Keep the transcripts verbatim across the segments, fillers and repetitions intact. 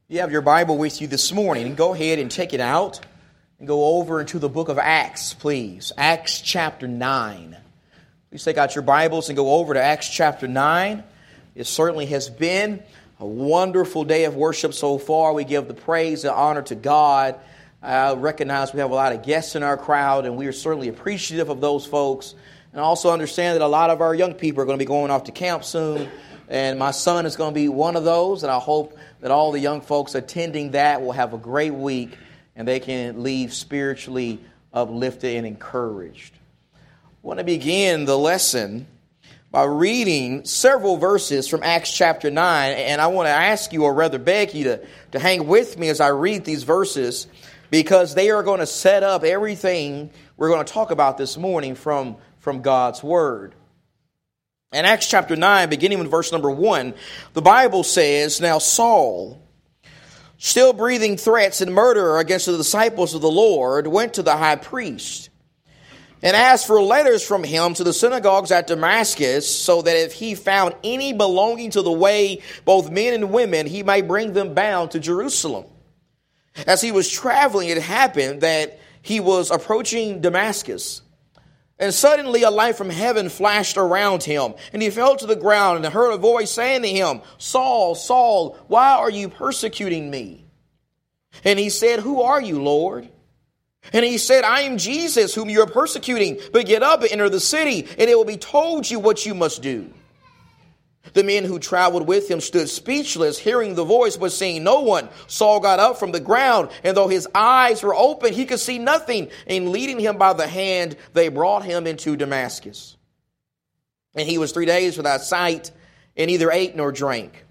You have your Bible with you this morning, and go ahead and take it out and go over into the book of Acts, please. Acts chapter nine. Please take out your Bibles and go over to Acts chapter nine. It certainly has been a wonderful day of worship so far. We give the praise and honor to God. I recognize we have a lot of guests in our crowd, and we are certainly appreciative of those folks. And also understand that a lot of our young people are going to be going off to camp soon. And my son is going to be one of those, and I hope that all the young folks attending that will have a great week and they can leave spiritually uplifted and encouraged. I want to begin the lesson by reading several verses from Acts chapter nine, and I want to ask you, or rather beg you, to, to hang with me as I read these verses, because they are going to set up everything we're going to talk about this morning from, from God's Word. In Acts chapter nine, beginning with verse number one, the Bible says, "Now Saul, still breathing threats and murder against the disciples of the Lord, went to the high priest and asked for letters from him to the synagogues at Damascus, so that if he found any belonging to the way, both men and women, he might bring them bound to Jerusalem. As he was traveling, it happened that he was approaching Damascus. And suddenly a light from heaven flashed around him, and he fell to the ground and heard a voice saying to him, 'Saul, Saul, why are you persecuting me?' And he said, 'Who are you, Lord?' And he said, 'I am Jesus, whom you are persecuting. But get up and enter the city, and it will be told you what you must do.' The men who traveled with him stood speechless, hearing the voice but seeing no one. Saul got up from the ground, and though his eyes were open, he could see nothing. And leading him by the hand, they brought him into Damascus. And he was three days without sight, and neither ate nor drank.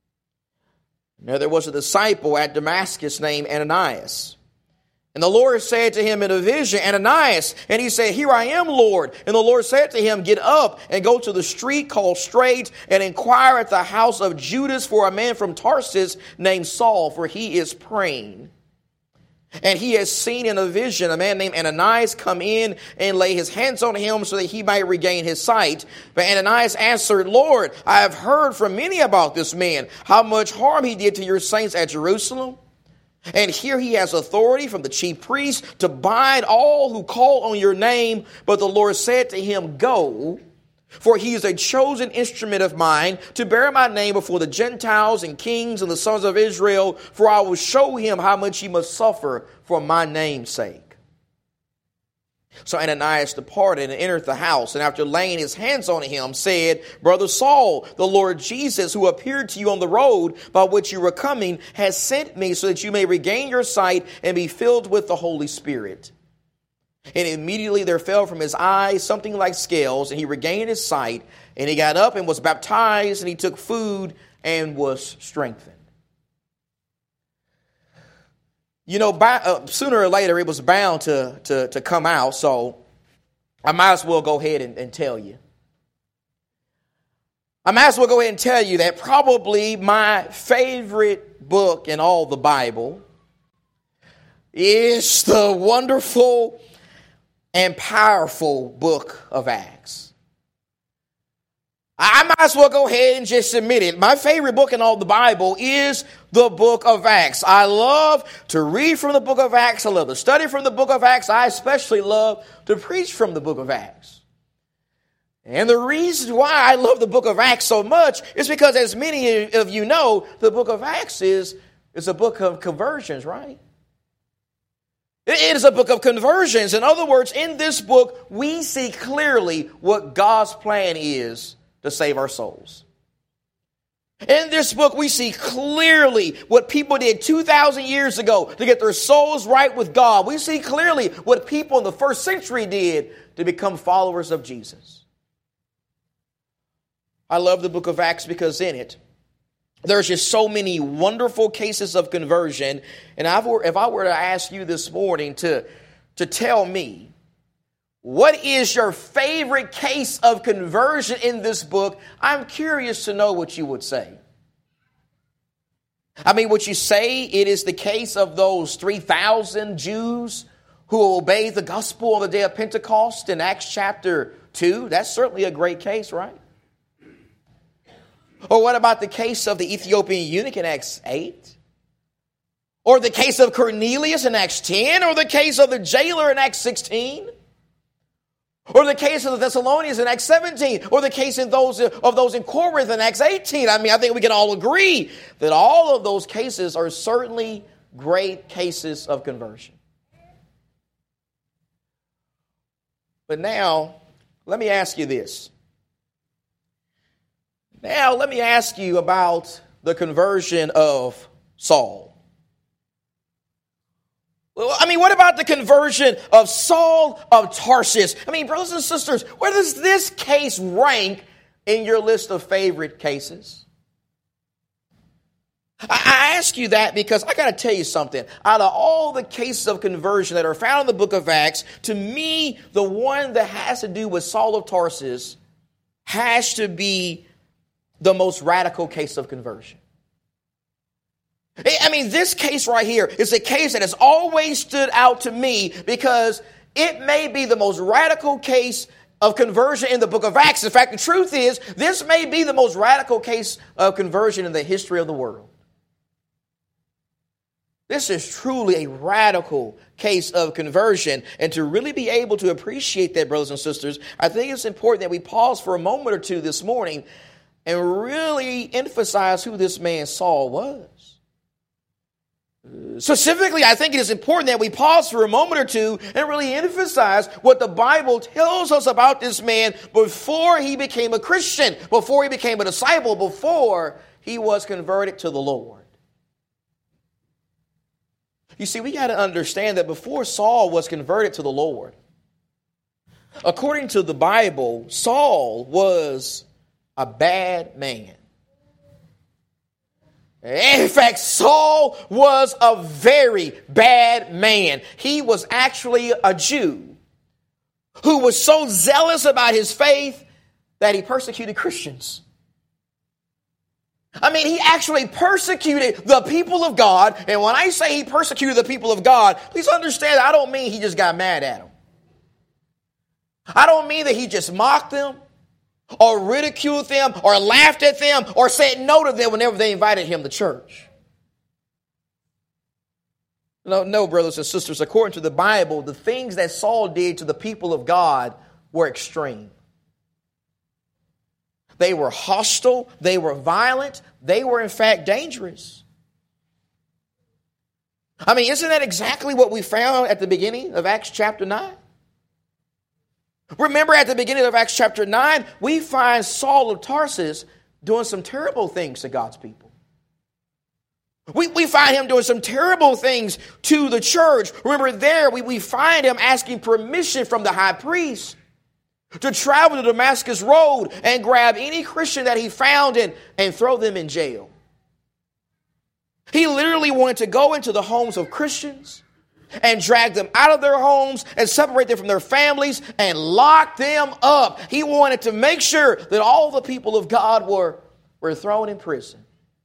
Now there was a disciple at Damascus named Ananias. And the Lord said to him in a vision, 'Ananias.' And he said, 'Here I am, Lord.' And the Lord said to him, 'Get up and go to the street called Straight, and inquire at the house of Judas for a man from Tarsus named Saul, for he is praying. And he has seen in a vision a man named Ananias come in and lay his hands on him so that he might regain his sight. But Ananias answered, 'Lord, I have heard from many about this man, how much harm he did to your saints at Jerusalem. And here he has authority from the chief priests to bind all who call on your name.' But the Lord said to him, 'Go, for he is a chosen instrument of mine to bear my name before the Gentiles and kings and the sons of Israel, for I will show him how much he must suffer for my name's sake.' So Ananias departed and entered the house, and after laying his hands on him, said, 'Brother Saul, the Lord Jesus, who appeared to you on the road by which you were coming, has sent me so that you may regain your sight and be filled with the Holy Spirit.' And immediately there fell from his eyes something like scales, and he regained his sight, and he got up and was baptized, and he took food and was strengthened." You know, by, uh, sooner or later it was bound to, to, to come out, so I might as well go ahead and, and tell you. I might as well go ahead and tell you that probably my favorite book in all the Bible is the wonderful and powerful book of Acts. I might as well go ahead and just admit it. My favorite book in all the Bible is the book of Acts. I love to read from the book of Acts. I love to study from the book of Acts. I especially love to preach from the book of Acts. And the reason why I love the book of Acts so much is because, as many of you know, the book of Acts is, is a book of conversions, right? It is a book of conversions. In other words, in this book, we see clearly what God's plan is to save our souls. In this book, we see clearly what people did two thousand years ago to get their souls right with God. We see clearly what people in the first century did to become followers of Jesus. I love the book of Acts because in it, there's just so many wonderful cases of conversion. And if I were to ask you this morning to, to tell me, what is your favorite case of conversion in this book, I'm curious to know what you would say. I mean, would you say it is the case of those three thousand Jews who obeyed the gospel on the day of Pentecost in Acts chapter two? That's certainly a great case, right? Or what about the case of the Ethiopian eunuch in Acts eight? Or the case of Cornelius in Acts ten, or the case of the jailer in Acts sixteen, or the case of the Thessalonians in Acts seventeen, or the case in those of those in Corinth in Acts eighteen. I mean, I think we can all agree that all of those cases are certainly great cases of conversion. But now, let me ask you this. Now, let me ask you about the conversion of Saul. I mean, what about the conversion of Saul of Tarsus? I mean, brothers and sisters, where does this case rank in your list of favorite cases? I ask you that because I got to tell you something. Out of all the cases of conversion that are found in the book of Acts, to me, the one that has to do with Saul of Tarsus has to be the most radical case of conversion. I mean, this case right here is a case that has always stood out to me because it may be the most radical case of conversion in the book of Acts. In fact, the truth is, this may be the most radical case of conversion in the history of the world. This is truly a radical case of conversion. And to really be able to appreciate that, brothers and sisters, I think it's important that we pause for a moment or two this morning and really emphasize who this man Saul was. Specifically, I think it is important that we pause for a moment or two and really emphasize what the Bible tells us about this man before he became a Christian, before he became a disciple, before he was converted to the Lord. You see, we got to understand that before Saul was converted to the Lord, according to the Bible, Saul was a bad man. In fact, Saul was a very bad man. He was actually a Jew who was so zealous about his faith that he persecuted Christians. I mean, he actually persecuted the people of God. And when I say he persecuted the people of God, please understand, I don't mean he just got mad at them. I don't mean that he just mocked them, or ridiculed them, or laughed at them, or said no to them whenever they invited him to church. No, no, brothers and sisters, according to the Bible, the things that Saul did to the people of God were extreme. They were hostile, they were violent, they were in fact dangerous. I mean, isn't that exactly what we found at the beginning of Acts chapter nine? Remember, at the beginning of Acts chapter nine, we find Saul of Tarsus doing some terrible things to God's people. We, we find him doing some terrible things to the church. Remember there, we, we find him asking permission from the high priest to travel to Damascus Road and grab any Christian that he found and, and throw them in jail. He literally wanted to go into the homes of Christians and drag them out of their homes and separate them from their families and lock them up. He wanted to make sure that all the people of God were, were thrown in prison.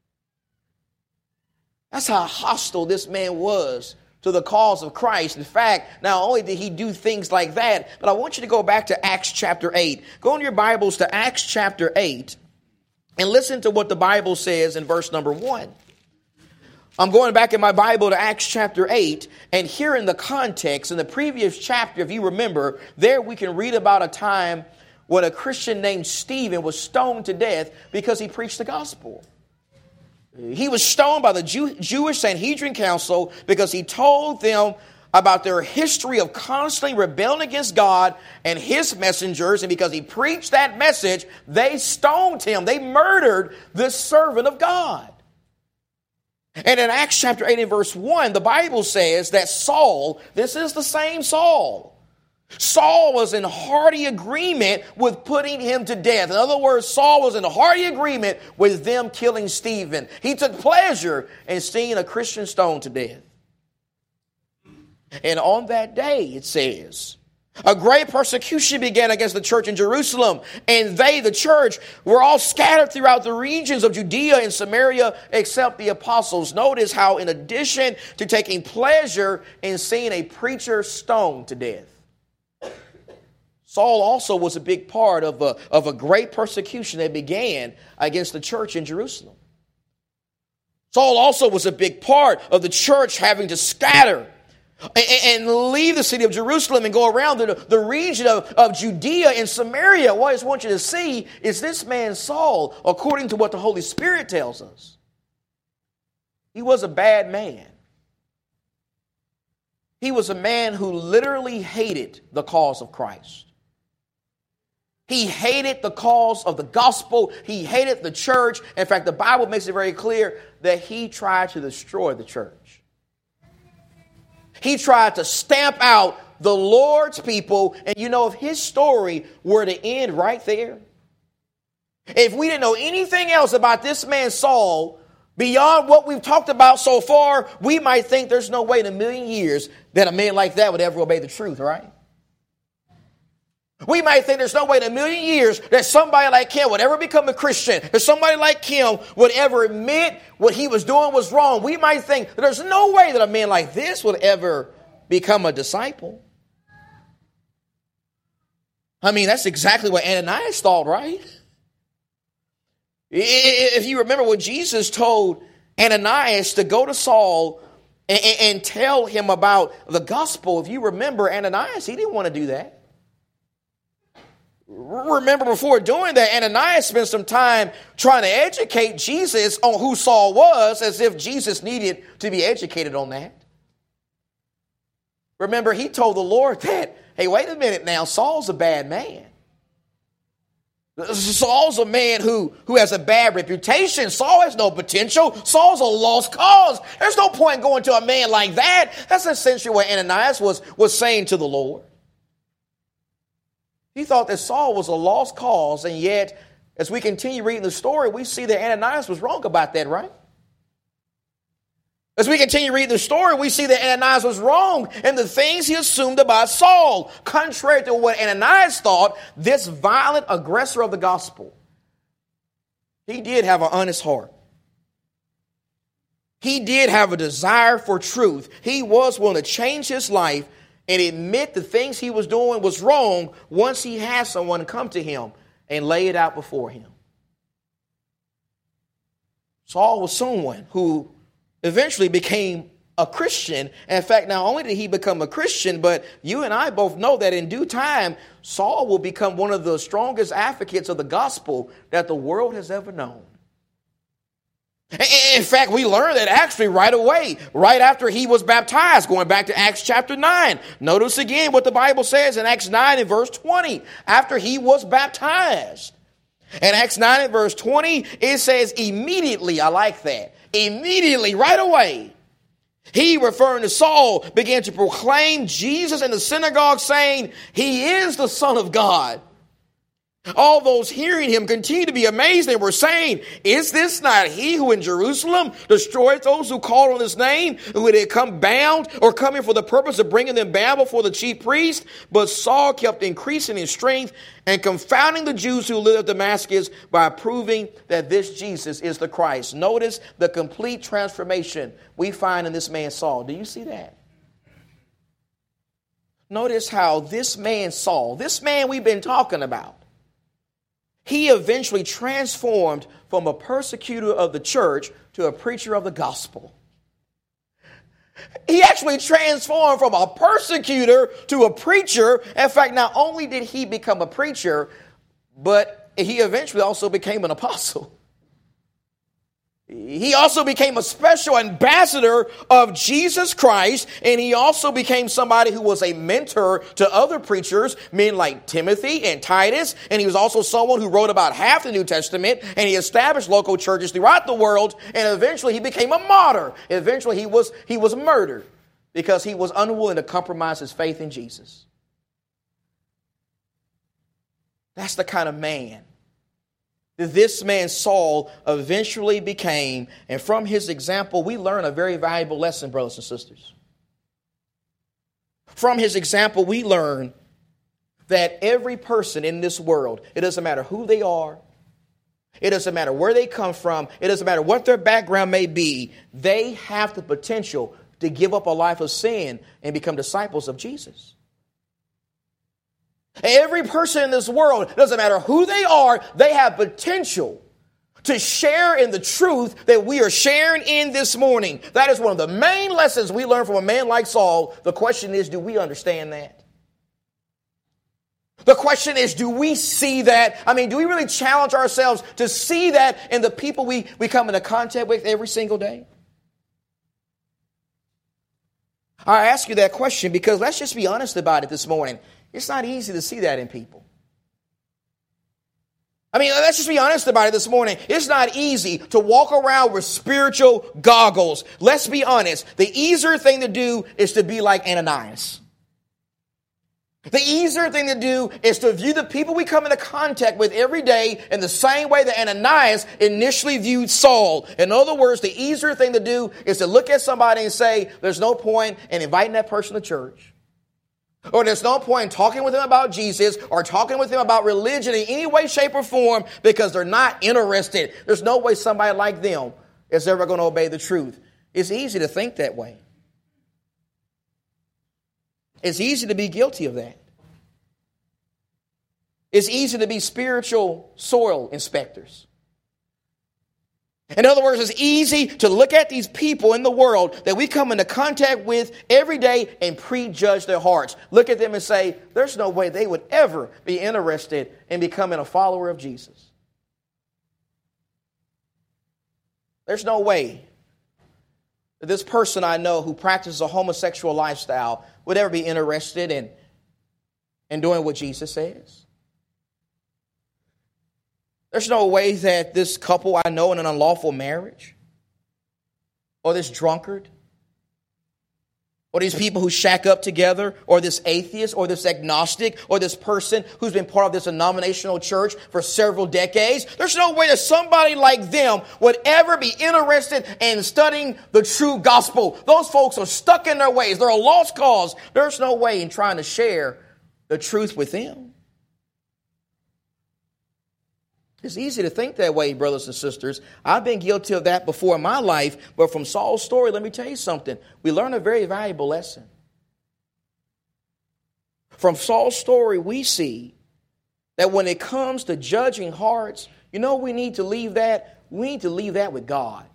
That's how hostile this man was to the cause of Christ. In fact, not only did he do things like that, but I want you to go back to Acts chapter eight. Go in your Bibles to Acts chapter eight and listen to what the Bible says in verse number one. I'm going back in my Bible to Acts chapter eight, and here in the context, in the previous chapter, if you remember, there we can read about a time when a Christian named Stephen was stoned to death because he preached the gospel. He was stoned by the Jew- Jewish Sanhedrin Council because he told them about their history of constantly rebelling against God and his messengers, and because he preached that message, they stoned him. They murdered this servant of God. And in Acts chapter eight and verse one, the Bible says that Saul, this is the same Saul, Saul was in hearty agreement with putting him to death. In other words, Saul was in hearty agreement with them killing Stephen. He took pleasure in seeing a Christian stoned to death. And on that day, it says, a great persecution began against the church in Jerusalem, and they, the church, were all scattered throughout the regions of Judea and Samaria except the apostles. Notice how, in addition to taking pleasure in seeing a preacher stoned to death, Saul also was a big part of a, of a great persecution that began against the church in Jerusalem. Saul also was a big part of the church having to scatter and leave the city of Jerusalem and go around the, the region of, of Judea and Samaria. What I just want you to see is this man Saul, according to what the Holy Spirit tells us, he was a bad man. He was a man who literally hated the cause of Christ. He hated the cause of the gospel. He hated the church. In fact, the Bible makes it very clear that he tried to destroy the church. He tried to stamp out the Lord's people. And you know, if his story were to end right there, if we didn't know anything else about this man Saul, beyond what we've talked about so far, we might think there's no way in a million years that a man like that would ever obey the truth, right? We might think there's no way in a million years that somebody like him would ever become a Christian, that somebody like him would ever admit what he was doing was wrong. We might think that there's no way that a man like this would ever become a disciple. I mean, that's exactly what Ananias thought, right? If you remember when Jesus told Ananias to go to Saul and, and tell him about the gospel, if you remember, Ananias, he didn't want to do that. Remember, before doing that, Ananias spent some time trying to educate Jesus on who Saul was, as if Jesus needed to be educated on that. Remember, he told the Lord that, hey, wait a minute now, Saul's a bad man. Saul's a man who, who has a bad reputation. Saul has no potential. Saul's a lost cause. There's no point in going to a man like that. That's essentially what Ananias was, was saying to the Lord. He thought that Saul was a lost cause, and yet, as we continue reading the story, we see that Ananias was wrong about that, right? As we continue reading the story, we see that Ananias was wrong in the things he assumed about Saul. Contrary to what Ananias thought, this violent aggressor of the gospel, he did have an honest heart. He did have a desire for truth. He was willing to change his life and admit the things he was doing was wrong once he had someone come to him and lay it out before him. Saul was someone who eventually became a Christian. In fact, not only did he become a Christian, but you and I both know that in due time, Saul will become one of the strongest advocates of the gospel that the world has ever known. In fact, we learn that actually right away, right after he was baptized, going back to Acts chapter nine. Notice again what the Bible says in Acts nine and verse twenty, after he was baptized. In Acts nine and verse twenty, it says immediately, I like that, immediately, right away, he, referring to Saul, began to proclaim Jesus in the synagogue, saying, he is the Son of God. All those hearing him continued to be amazed. They were saying, is this not he who in Jerusalem destroyed those who called on his name, who had come bound or coming for the purpose of bringing them bound before the chief priest? But Saul kept increasing in strength and confounding the Jews who lived at Damascus by proving that this Jesus is the Christ. Notice the complete transformation we find in this man Saul. Do you see that? Notice how this man Saul, this man we've been talking about, he eventually transformed from a persecutor of the church to a preacher of the gospel. He actually transformed from a persecutor to a preacher. In fact, not only did he become a preacher, but he eventually also became an apostle. He also became a special ambassador of Jesus Christ, and he also became somebody who was a mentor to other preachers, men like Timothy and Titus, and he was also someone who wrote about half the New Testament, and he established local churches throughout the world, and eventually he became a martyr. Eventually he was, he was murdered because he was unwilling to compromise his faith in Jesus. That's the kind of man this man Saul eventually became, and from his example, we learn a very valuable lesson, brothers and sisters. From his example, we learn that every person in this world, it doesn't matter who they are, it doesn't matter where they come from, it doesn't matter what their background may be, they have the potential to give up a life of sin and become disciples of Jesus. Every person in this world, doesn't matter who they are, they have potential to share in the truth that we are sharing in this morning. That is one of the main lessons we learn from a man like Saul. The question is, do we understand that? The question is, do we see that? I mean, do we really challenge ourselves to see that in the people we, we come into contact with every single day? I ask you that question because let's just be honest about it this morning. It's not easy to see that in people. I mean, let's just be honest about it this morning. It's not easy to walk around with spiritual goggles. Let's be honest. The easier thing to do is to be like Ananias. The easier thing to do is to view the people we come into contact with every day in the same way that Ananias initially viewed Saul. In other words, the easier thing to do is to look at somebody and say, there's no point in inviting that person to church. Or there's no point in talking with them about Jesus or talking with them about religion in any way, shape, or form because they're not interested. There's no way somebody like them is ever going to obey the truth. It's easy to think that way. It's easy to be guilty of that. It's easy to be spiritual soil inspectors. In other words, it's easy to look at these people in the world that we come into contact with every day and prejudge their hearts. Look at them and say, there's no way they would ever be interested in becoming a follower of Jesus. There's no way that this person I know who practices a homosexual lifestyle would ever be interested in, in doing what Jesus says. There's no way that this couple I know in an unlawful marriage, or this drunkard, or these people who shack up together, or this atheist, or this agnostic, or this person who's been part of this denominational church for several decades, there's no way that somebody like them would ever be interested in studying the true gospel. Those folks are stuck in their ways. They're a lost cause. There's no way in trying to share the truth with them. It's easy to think that way, brothers and sisters. I've been guilty of that before in my life, but from Saul's story, let me tell you something. We learn a very valuable lesson. From Saul's story, we see that when it comes to judging hearts, you know we need to leave that? We need to leave that with God.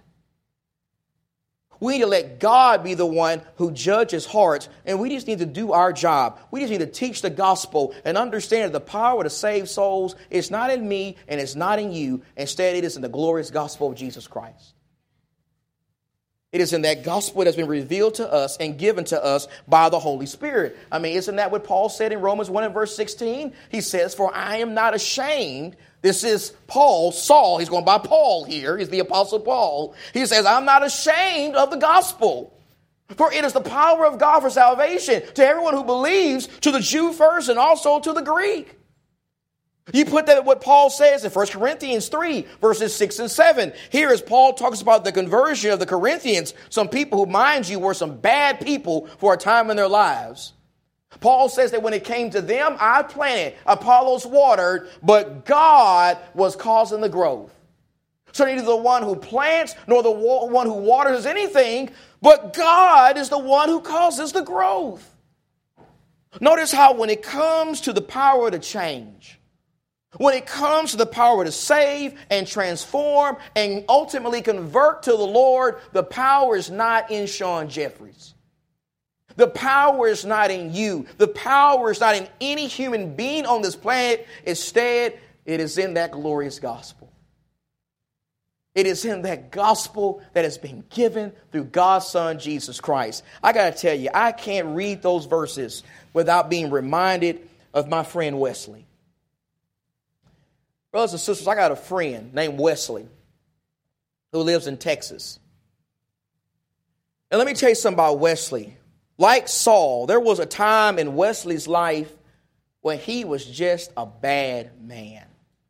We need to let God be the one who judges hearts, and we just need to do our job. We just need to teach the gospel and understand that the power to save souls is not in me and it's not in you. Instead, it is in the glorious gospel of Jesus Christ. It is in that gospel that's been revealed to us and given to us by the Holy Spirit. I mean, isn't that what Paul said in Romans one and verse sixteen? He says, for I am not ashamed. This is Paul, Saul. He's going by Paul here. He's the Apostle Paul. He says, I'm not ashamed of the gospel. For it is the power of God for salvation to everyone who believes, to the Jew first and also to the Greek. You put that in what Paul says in First Corinthians three, verses six and seven. Here as Paul talks about the conversion of the Corinthians, some people who, mind you, were some bad people for a time in their lives. Paul says that when it came to them, I planted, Apollos watered, but God was causing the growth. So neither the one who plants nor the one who waters anything, but God is the one who causes the growth. Notice how when it comes to the power to change, when it comes to the power to save and transform and ultimately convert to the Lord, the power is not in Sean Jeffries. The power is not in you. The power is not in any human being on this planet. Instead, it is in that glorious gospel. It is in that gospel that has been given through God's Son, Jesus Christ. I got to tell you, I can't read those verses without being reminded of my friend Wesley. Brothers and sisters, I got a friend named Wesley who lives in Texas. And let me tell you something about Wesley. Like Saul, there was a time in Wesley's life when he was just a bad man.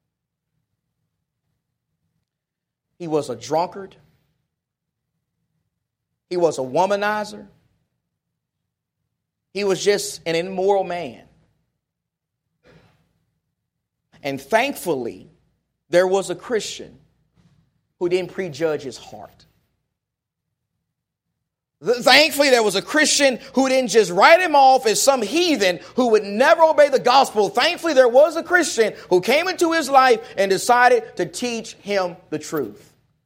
He was a drunkard. He was a womanizer. He was just an immoral man. And thankfully, there was a Christian who didn't prejudge his heart. Thankfully, there was a Christian who didn't just write him off as some heathen who would never obey the gospel. Thankfully, there was a Christian who came into his life and decided to teach him the truth.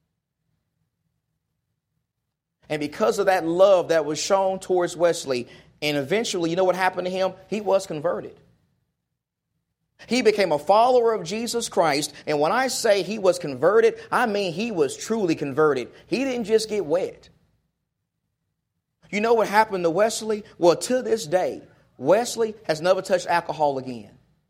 And because of that love that was shown towards Wesley, and eventually, you know what happened to him? He was converted. He became a follower of Jesus Christ. And when I say he was converted, I mean he was truly converted. He didn't just get wet. You know what happened to Wesley? Well, to this day, Wesley has never touched alcohol again.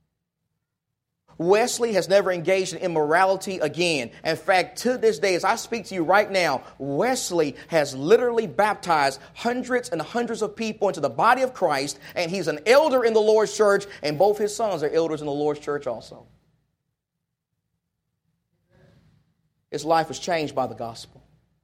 Wesley has never engaged in immorality again. In fact, to this day, as I speak to you right now, Wesley has literally baptized hundreds and hundreds of people into the body of Christ, and he's an elder in the Lord's church, and both his sons are elders in the Lord's church also. His life was changed by the gospel.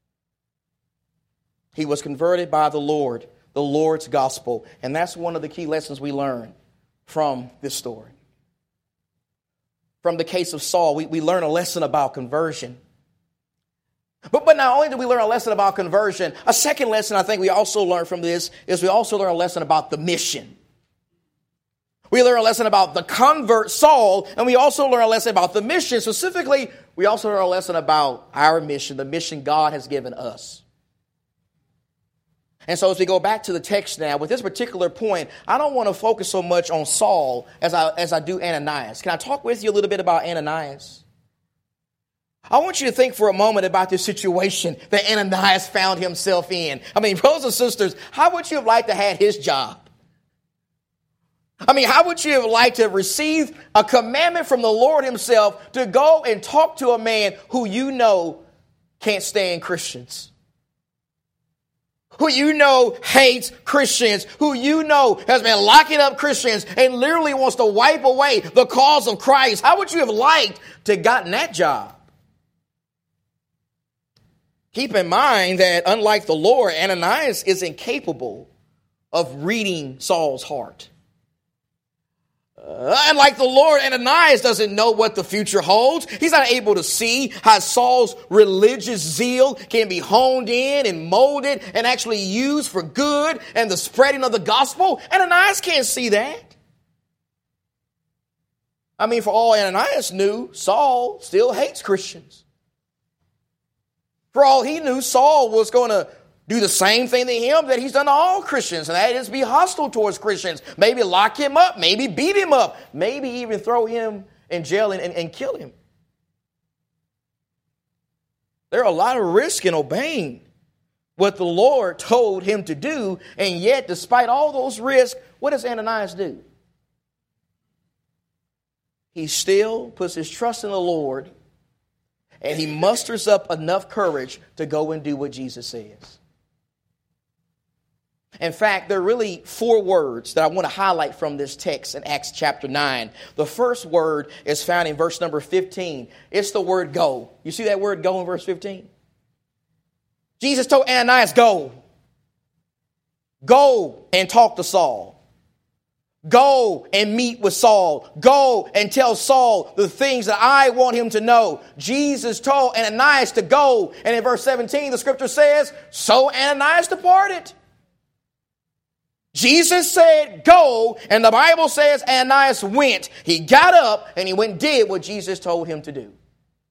He was converted by the Lord, the Lord's gospel. And that's one of the key lessons we learn from this story. From the case of Saul, we, we learn a lesson about conversion. But, but not only do we learn a lesson about conversion, a second lesson I think we also learn from this is we also learn a lesson about the mission. We learn a lesson about the convert Saul, and we also learn a lesson about the mission. Specifically, we also learn a lesson about our mission, the mission God has given us. And so as we go back to the text now, with this particular point, I don't want to focus so much on Saul as I, as I do Ananias. Can I talk with you a little bit about Ananias? I want you to think for a moment about this situation that Ananias found himself in. I mean, brothers and sisters, how would you have liked to have had his job? I mean, how would you have liked to have received a commandment from the Lord himself to go and talk to a man who you know can't stand Christians? Who you know hates Christians, who you know has been locking up Christians and literally wants to wipe away the cause of Christ. How would you have liked to have gotten that job? Keep in mind that unlike the Lord, Ananias is incapable of reading Saul's heart. Uh, and like the Lord, Ananias doesn't know what the future holds. He's not able to see how Saul's religious zeal can be honed in and molded and actually used for good and the spreading of the gospel. Ananias can't see that. I mean, for all Ananias knew, Saul still hates Christians. For all he knew, Saul was going to do the same thing to him that he's done to all Christians, and that is be hostile towards Christians. Maybe lock him up, maybe beat him up, maybe even throw him in jail and, and, and kill him. There are a lot of risk in obeying what the Lord told him to do, and yet, despite all those risks, what does Ananias do? He still puts his trust in the Lord, and he musters up enough courage to go and do what Jesus says. In fact, there are really four words that I want to highlight from this text in Acts chapter nine. The first word is found in verse number fifteen. It's the word go. You see that word go in verse fifteen? Jesus told Ananias, go. Go and talk to Saul. Go and meet with Saul. Go and tell Saul the things that I want him to know. Jesus told Ananias to go. And in verse seventeen, the scripture says, so Ananias departed. Jesus said, go, and the Bible says Ananias went. He got up and he went and did what Jesus told him to do.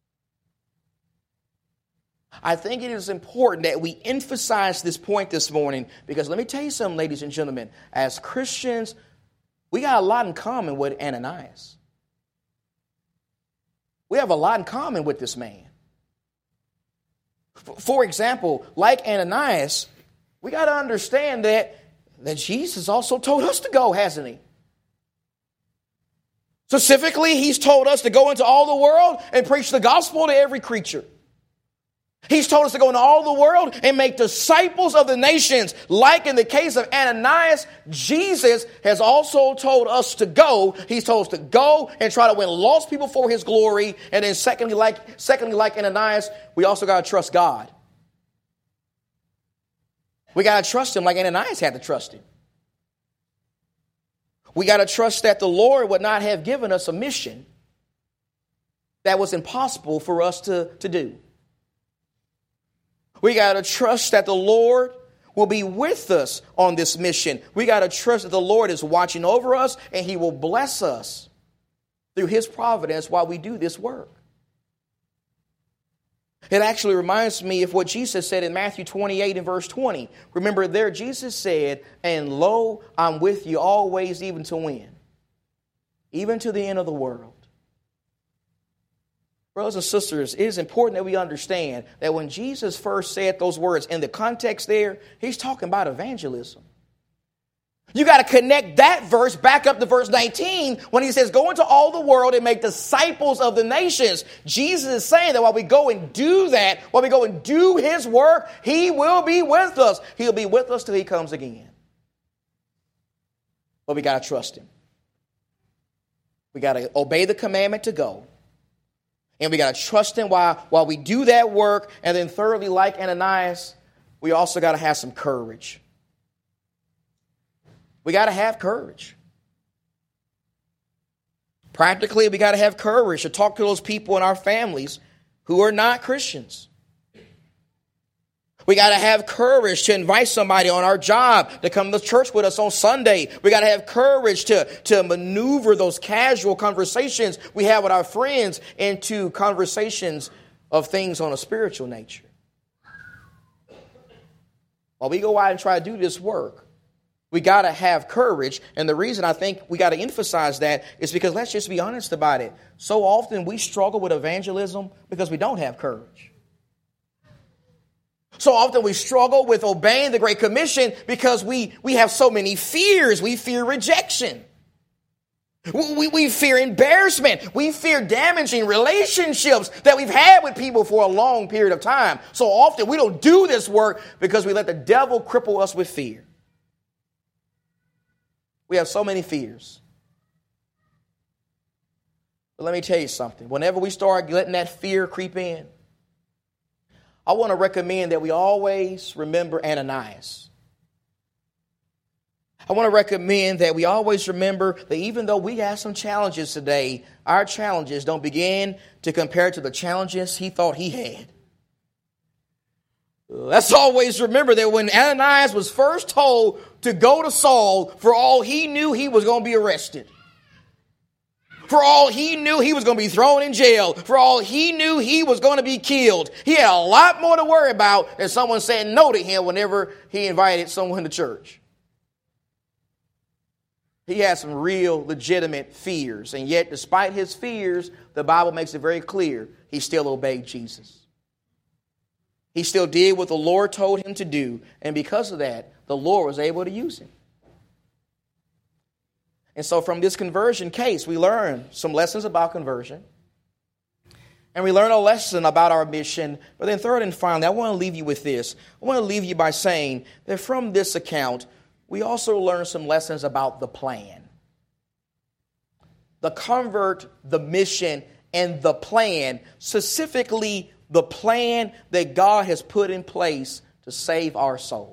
I think it is important that we emphasize this point this morning because let me tell you something, ladies and gentlemen. As Christians, we got a lot in common with Ananias. We have a lot in common with this man. For example, like Ananias, we got to understand that that Jesus also told us to go, hasn't he? Specifically, he's told us to go into all the world and preach the gospel to every creature. He's told us to go into all the world and make disciples of the nations. Like in the case of Ananias, Jesus has also told us to go. He's told us to go and try to win lost people for his glory. And then secondly, like, secondly, like Ananias, we also got to trust God. We got to trust him like Ananias had to trust him. We got to trust that the Lord would not have given us a mission that was impossible for us to, to do. We got to trust that the Lord will be with us on this mission. We got to trust that the Lord is watching over us and he will bless us through his providence while we do this work. It actually reminds me of what Jesus said in Matthew twenty-eight and verse twenty. Remember there, Jesus said, and lo, I'm with you always, even to when? Even to the end of the world. Brothers and sisters, it is important that we understand that when Jesus first said those words, in the context there, he's talking about evangelism. You got to connect that verse back up to verse nineteen when he says, go into all the world and make disciples of the nations. Jesus is saying that while we go and do that, while we go and do his work, he will be with us. He'll be with us till he comes again. But we got to trust him. We got to obey the commandment to go. And we got to trust him while, while we do that work. And then thirdly, like Ananias, we also got to have some courage. We got to have courage. Practically, we got to have courage to talk to those people in our families who are not Christians. We got to have courage to invite somebody on our job to come to church with us on Sunday. We got to have courage to, to maneuver those casual conversations we have with our friends into conversations of things on a spiritual nature. While we go out and try to do this work, we got to have courage. And the reason I think we got to emphasize that is because let's just be honest about it. So often we struggle with evangelism because we don't have courage. So often we struggle with obeying the Great Commission because we, we have so many fears. We fear rejection. We, we, we fear embarrassment. We fear damaging relationships that we've had with people for a long period of time. So often we don't do this work because we let the devil cripple us with fear. We have so many fears. But let me tell you something. Whenever we start letting that fear creep in, I want to recommend that we always remember Ananias. I want to recommend that we always remember that even though we have some challenges today, our challenges don't begin to compare to the challenges he thought he had. Let's always remember that when Ananias was first told to go to Saul, for all he knew, he was going to be arrested. For all he knew, he was going to be thrown in jail. For all he knew, he was going to be killed. He had a lot more to worry about than someone saying no to him whenever he invited someone to church. He had some real legitimate fears. And yet, despite his fears, the Bible makes it very clear he still obeyed Jesus. He still did what the Lord told him to do. And because of that, the Lord was able to use him. And so from this conversion case, we learn some lessons about conversion. And we learn a lesson about our mission. But then third and finally, I want to leave you with this. I want to leave you by saying that from this account, we also learn some lessons about the plan. The convert, the mission, and the plan, specifically the plan that God has put in place to save our souls.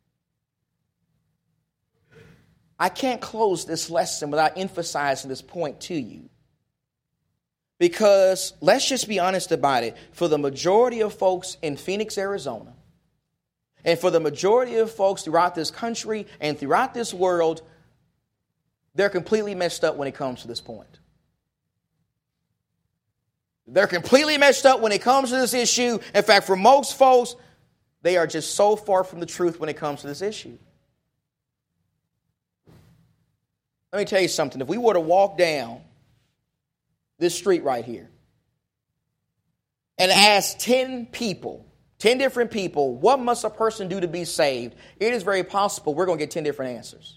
I can't close this lesson without emphasizing this point to you. Because let's just be honest about it. For the majority of folks in Phoenix, Arizona, and for the majority of folks throughout this country and throughout this world, they're completely messed up when it comes to this point. They're completely messed up when it comes to this issue. In fact, for most folks, they are just so far from the truth when it comes to this issue. Let me tell you something. If we were to walk down this street right here and ask ten people, ten different people, what must a person do to be saved? It is very possible we're going to get ten different answers.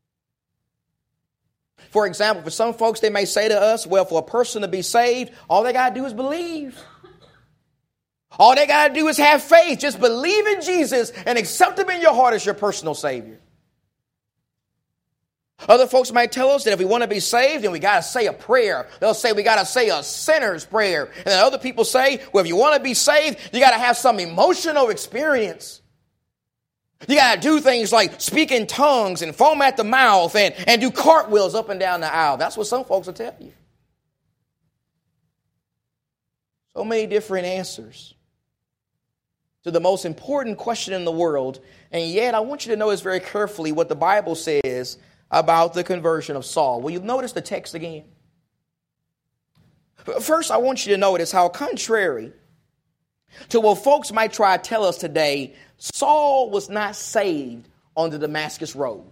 For example, for some folks, they may say to us, well, for a person to be saved, all they got to do is believe. All they got to do is have faith. Just believe in Jesus and accept him in your heart as your personal Savior. Other folks might tell us that if we want to be saved, then we got to say a prayer. They'll say we got to say a sinner's prayer. And then other people say, well, if you want to be saved, you got to have some emotional experience. You got to do things like speak in tongues and foam at the mouth and, and do cartwheels up and down the aisle. That's what some folks will tell you. So many different answers. to the most important question in the world. And yet I want you to notice very carefully what the Bible says about the conversion of Saul. Will you notice the text again? First, I want you to notice how contrary to what folks might try to tell us today, Saul was not saved on the Damascus Road.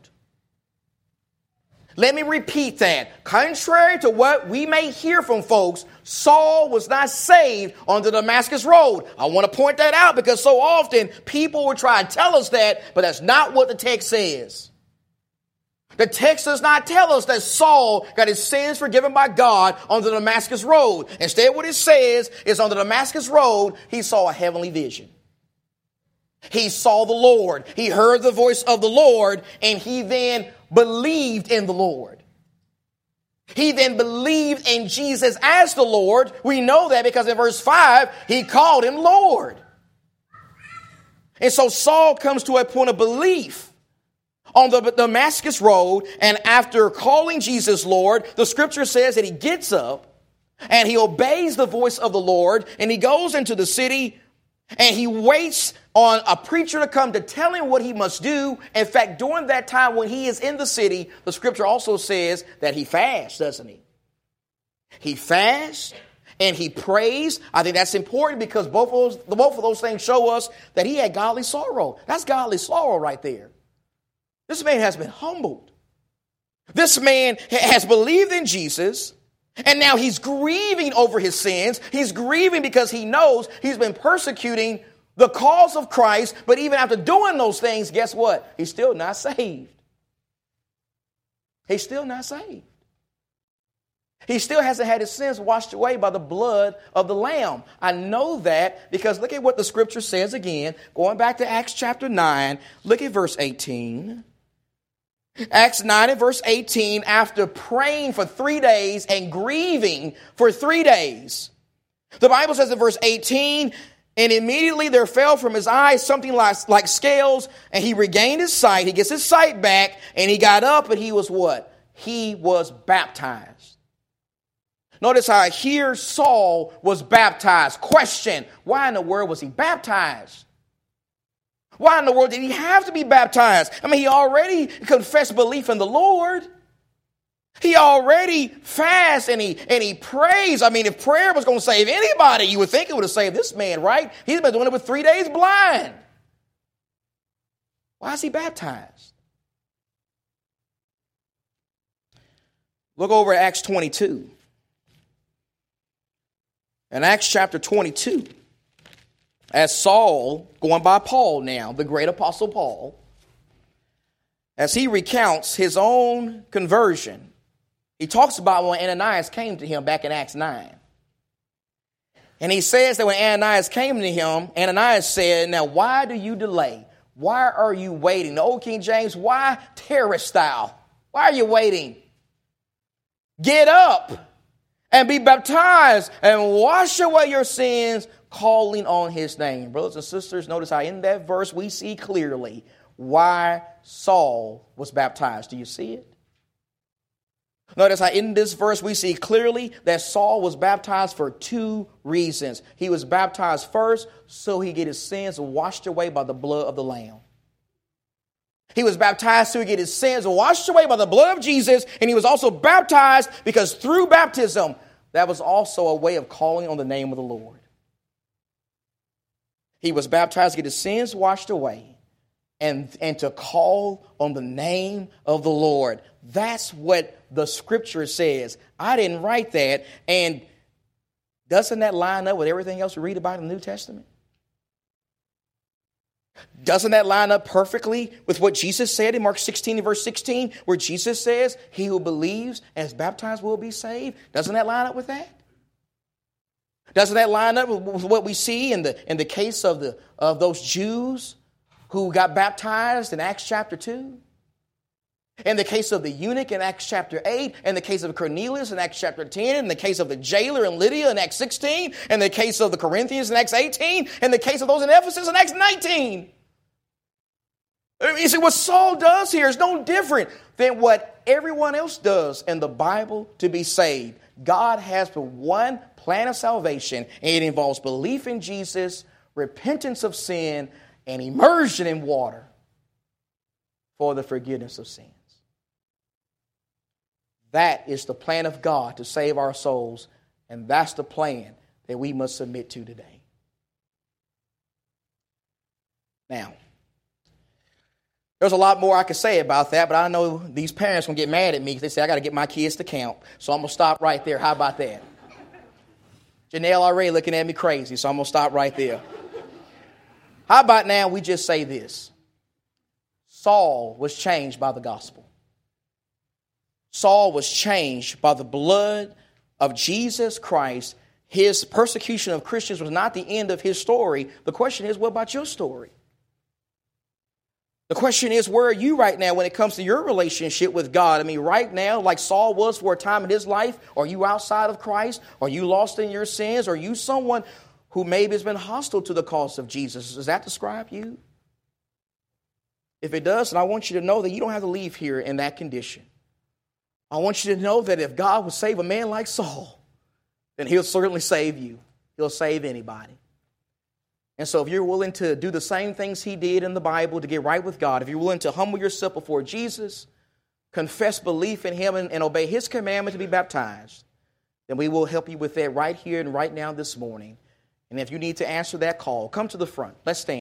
Let me repeat that. Contrary to what we may hear from folks, Saul was not saved on the Damascus Road. I want to point that out because so often people will try to tell us that, but that's not what the text says. The text does not tell us that Saul got his sins forgiven by God on the Damascus Road. Instead, what it says is on the Damascus Road, he saw a heavenly vision. He saw the Lord. He heard the voice of the Lord, and he then believed in the Lord. He then believed in Jesus as the Lord. We know that because in verse five, he called him Lord. And so Saul comes to a point of belief on the Damascus Road, and after calling Jesus Lord, the scripture says that he gets up and he obeys the voice of the Lord, and he goes into the city and he waits on a preacher to come to tell him what he must do. In fact, during that time when he is in the city, the scripture also says that he fasts, doesn't he? He fasts and he prays. I think that's important because both of those, both of those things show us that he had godly sorrow. That's godly sorrow right there. This man has been humbled. This man has believed in Jesus, and now he's grieving over his sins. He's grieving because he knows he's been persecuting the cause of Christ, but even after doing those things, guess what? He's still not saved. He's still not saved. He still hasn't had his sins washed away by the blood of the Lamb. I know that because look at what the scripture says again. Going back to Acts chapter nine, look at verse eighteen. Acts nine and verse eighteen, after praying for three days and grieving for three days. The Bible says in verse eighteen, and immediately there fell from his eyes something like, like scales, and he regained his sight. He gets his sight back, and he got up, and he was what? He was baptized. Notice how here Saul was baptized. Question, why in the world was he baptized? Why in the world did he have to be baptized? I mean, he already confessed belief in the Lord. He already fasts and he, and he prays. I mean, if prayer was going to save anybody, you would think it would have saved this man, right? He's been doing it for three days blind. Why is he baptized? Look over at Acts twenty-two. In Acts chapter twenty-two, as Saul, going by Paul now, the great apostle Paul, as he recounts his own conversion, he talks about when Ananias came to him back in Acts nine. And he says that when Ananias came to him, Ananias said, now why do you delay? Why are you waiting? The old King James, why tarriest thou? Why are you waiting? Get up and be baptized and wash away your sins, calling on his name. Brothers and sisters, notice how in that verse we see clearly why Saul was baptized. Do you see it? Notice how in this verse we see clearly that Saul was baptized for two reasons. He was baptized first so he get his sins washed away by the blood of the Lamb. He was baptized so he get his sins washed away by the blood of Jesus, and he was also baptized because through baptism, that was also a way of calling on the name of the Lord. He was baptized to get his sins washed away and, and to call on the name of the Lord. That's what the scripture says. I didn't write that. And doesn't that line up with everything else we read about in the New Testament? Doesn't that line up perfectly with what Jesus said in Mark sixteen and verse sixteen, where Jesus says, he who believes and is baptized will be saved? Doesn't that line up with that? Doesn't that line up with what we see in the in the case of the of those Jews who got baptized in Acts chapter two? In the case of the eunuch in Acts chapter eight, in the case of Cornelius in Acts chapter ten, in the case of the jailer in Lydia in Acts sixteen, in the case of the Corinthians in Acts eighteen, in the case of those in Ephesus in Acts nineteen. You see, what Saul does here is no different than what everyone else does in the Bible to be saved. God has but one plan of salvation, and it involves belief in Jesus, repentance of sin, and immersion in water for the forgiveness of sins. That is the plan of God to save our souls, and that's the plan that we must submit to today. Now, there's a lot more I could say about that, but I know these parents will get mad at me because they say I got to get my kids to count, so I'm going to stop right there. How about that? Janelle already looking at me crazy, so I'm going to stop right there. How about now we just say this? Saul was changed by the gospel. Saul was changed by the blood of Jesus Christ. His persecution of Christians was not the end of his story. The question is, what about your story? The question is, where are you right now when it comes to your relationship with God? I mean, right now, like Saul was for a time in his life, are you outside of Christ? Are you lost in your sins? Are you someone who maybe has been hostile to the cause of Jesus? Does that describe you? If it does, then I want you to know that you don't have to leave here in that condition. I want you to know that if God would save a man like Saul, then he'll certainly save you. He'll save anybody. And so if you're willing to do the same things he did in the Bible to get right with God, if you're willing to humble yourself before Jesus, confess belief in him and, and obey his commandment to be baptized, then we will help you with that right here and right now this morning. And if you need to answer that call, come to the front. Let's stand.